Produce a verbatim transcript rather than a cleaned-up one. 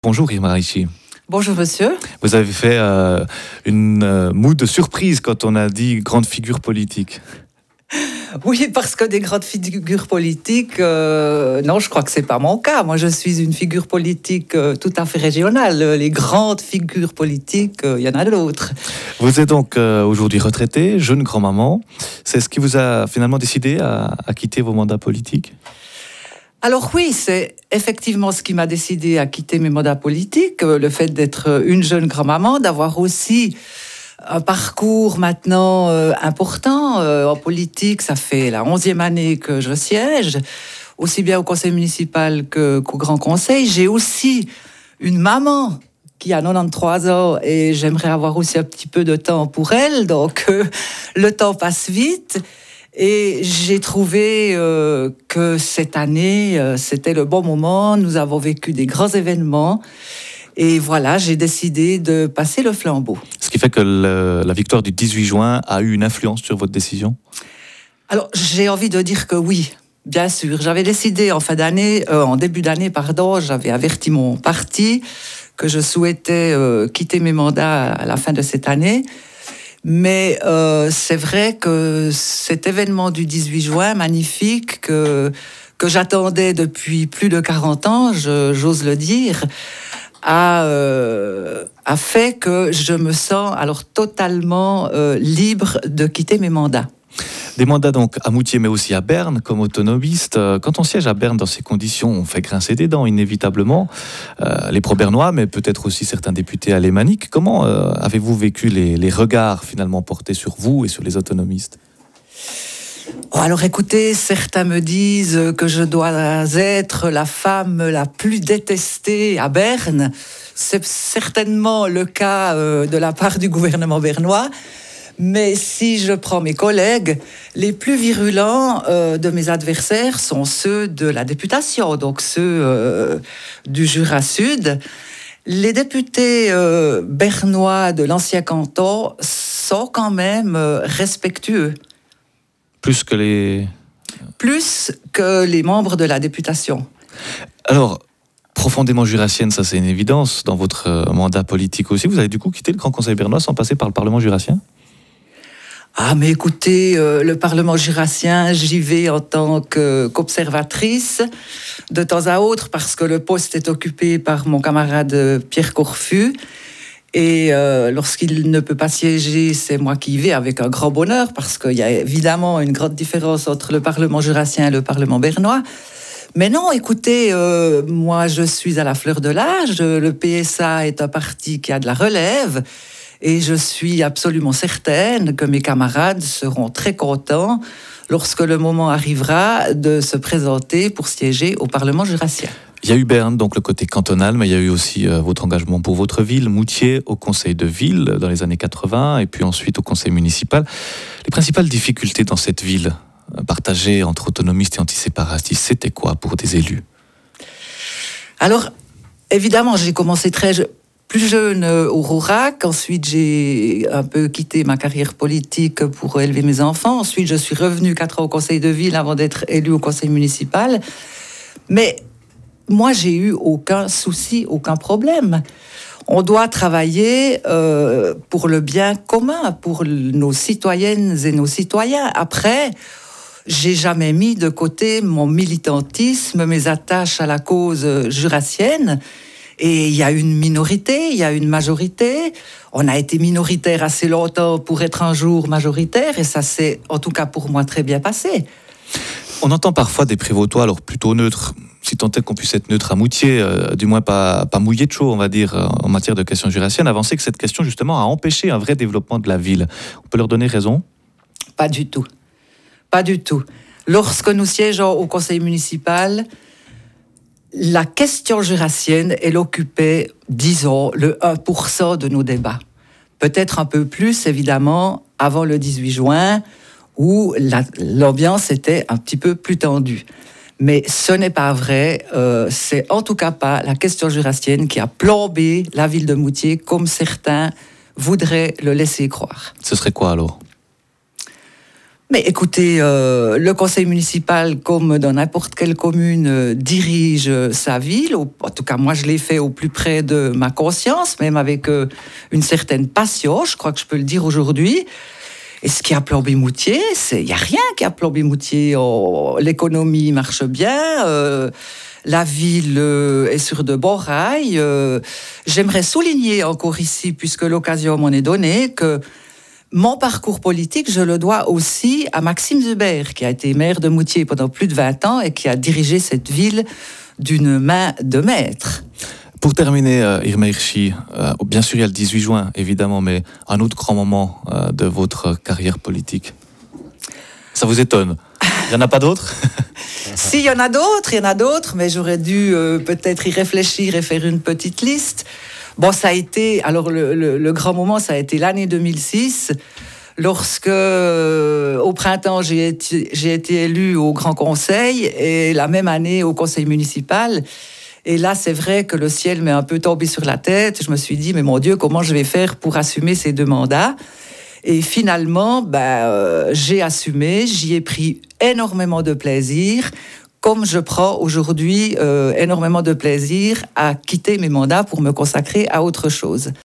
Bonjour Irma Ricci. Bonjour monsieur. Vous avez fait euh, une euh, moue de surprise quand on a dit grande figure politique. Oui, parce que des grandes figures politiques, euh, non, je crois que c'est pas mon cas. Moi, je suis une figure politique euh, tout à fait régionale. Les grandes figures politiques, il euh, y en a d'autres. Vous êtes donc euh, aujourd'hui retraitée, jeune grand-maman. C'est ce qui vous a finalement décidé à, à quitter vos mandats politiques ? Alors oui, c'est effectivement ce qui m'a décidé à quitter mes mandats politiques, le fait d'être une jeune grand-maman, d'avoir aussi un parcours maintenant euh, important euh, en politique. Ça fait la onzième année que je siège, aussi bien au conseil municipal que, qu'au Grand Conseil. J'ai aussi une maman qui a quatre-vingt-treize ans et j'aimerais avoir aussi un petit peu de temps pour elle. Donc euh, le temps passe vite. Et j'ai trouvé euh, que cette année, euh, c'était le bon moment. Nous avons vécu des grands événements. Et voilà, j'ai décidé de passer le flambeau. Ce qui fait que le, la victoire du dix-huit juin a eu une influence sur votre décision ? Alors, j'ai envie de dire que oui, bien sûr. J'avais décidé en fin d'année, euh, en début d'année, pardon, j'avais averti mon parti que je souhaitais euh, quitter mes mandats à la fin de cette année. Mais euh, c'est vrai que cet événement du dix-huit juin, magnifique, que, que j'attendais depuis plus de quarante ans, je, j'ose le dire, a, euh, a fait que je me sens alors totalement euh, libre de quitter mes mandats. Des mandats donc à Moutier, mais aussi à Berne, comme autonomiste. Quand on siège à Berne dans ces conditions, on fait grincer des dents, inévitablement. Euh, les pro-bernois, mais peut-être aussi certains députés alémaniques. Comment euh, avez-vous vécu les, les regards finalement portés sur vous et sur les autonomistes ? Oh, alors écoutez, certains me disent que je dois être la femme la plus détestée à Berne. C'est certainement le cas euh, de la part du gouvernement bernois. Mais si je prends mes collègues, les plus virulents euh, de mes adversaires sont ceux de la députation, donc ceux euh, du Jura Sud. Les députés euh, bernois de l'ancien canton sont quand même euh, respectueux. Plus que les... Plus que les membres de la députation. Alors, profondément jurassienne, ça c'est une évidence. Dans votre mandat politique aussi, vous avez du coup quitté le Grand Conseil bernois sans passer par le Parlement jurassien ? Ah, mais écoutez, euh, le Parlement jurassien, j'y vais en tant que, qu'observatrice de temps à autre parce que le poste est occupé par mon camarade Pierre Corfu. Et euh, lorsqu'il ne peut pas siéger, c'est moi qui y vais avec un grand bonheur parce qu'il y a évidemment une grande différence entre le Parlement jurassien et le Parlement bernois. Mais non, écoutez, euh, moi je suis à la fleur de l'âge. Le P S A est un parti qui a de la relève. Et je suis absolument certaine que mes camarades seront très contents lorsque le moment arrivera de se présenter pour siéger au Parlement jurassien. Il y a eu Berne, donc le côté cantonal, mais il y a eu aussi euh, votre engagement pour votre ville, Moutier, au conseil de ville dans les années quatre-vingts, et puis ensuite au conseil municipal. Les principales difficultés dans cette ville, euh, partagées entre autonomistes et antiséparatistes, c'était quoi pour des élus ? Alors, évidemment, j'ai commencé très jeune. Plus jeune au Rourac, ensuite j'ai un peu quitté ma carrière politique pour élever mes enfants. Ensuite, je suis revenue quatre ans au conseil de ville avant d'être élue au conseil municipal. Mais moi, j'ai eu aucun souci, aucun problème. On doit travailler euh, pour le bien commun, pour nos citoyennes et nos citoyens. Après, j'ai jamais mis de côté mon militantisme, mes attaches à la cause jurassienne. Et il y a une minorité, il y a une majorité. On a été minoritaire assez longtemps pour être un jour majoritaire, et ça s'est, en tout cas pour moi, très bien passé. On entend parfois des prévôtois, alors plutôt neutres, si tant est qu'on puisse être neutre à Moutier, euh, du moins pas, pas mouillé de chaud, on va dire, euh, en matière de questions jurassiennes, avancer que cette question, justement, a empêché un vrai développement de la ville. On peut leur donner raison ? Pas du tout. Pas du tout. Lorsque nous siégeons au conseil municipal, la question jurassienne, elle occupait, disons, le un pour cent de nos débats. Peut-être un peu plus, évidemment, avant le dix-huit juin, où la, l'ambiance était un petit peu plus tendue. Mais ce n'est pas vrai. Euh, c'est en tout cas pas la question jurassienne qui a plombé la ville de Moutier, comme certains voudraient le laisser croire. Ce serait quoi alors ? Mais écoutez, euh, le conseil municipal, comme dans n'importe quelle commune, euh, dirige euh, sa ville. Au, en tout cas, moi, je l'ai fait au plus près de ma conscience, même avec euh, une certaine passion, je crois que je peux le dire aujourd'hui. Et ce qui a plombé Moutier, il n'y a rien qui a plombé Moutier. Oh, l'économie marche bien, euh, la ville euh, est sur de bons rails. Euh, j'aimerais souligner encore ici, puisque l'occasion m'en est donnée, que mon parcours politique, je le dois aussi à Maxime Zuber, qui a été maire de Moutier pendant plus de vingt ans et qui a dirigé cette ville d'une main de maître. Pour terminer, euh, Irma Hirschi, euh, bien sûr il y a le dix-huit juin, évidemment, mais un autre grand moment euh, de votre carrière politique. Ça vous étonne? Il n'y en a pas d'autres? Si, il y en a d'autres, il y en a d'autres, mais j'aurais dû euh, peut-être y réfléchir et faire une petite liste. Bon, ça a été, alors le, le, le grand moment, ça a été l'année deux mille six, lorsque, euh, au printemps, j'ai été, j'ai été élue au Grand Conseil, et la même année au Conseil municipal. Et là, c'est vrai que le ciel m'est un peu tombé sur la tête. Je me suis dit, mais mon Dieu, comment je vais faire pour assumer ces deux mandats? Et finalement, ben, euh, j'ai assumé, j'y ai pris énormément de plaisir, comme je prends aujourd'hui euh, énormément de plaisir à quitter mes mandats pour me consacrer à autre chose.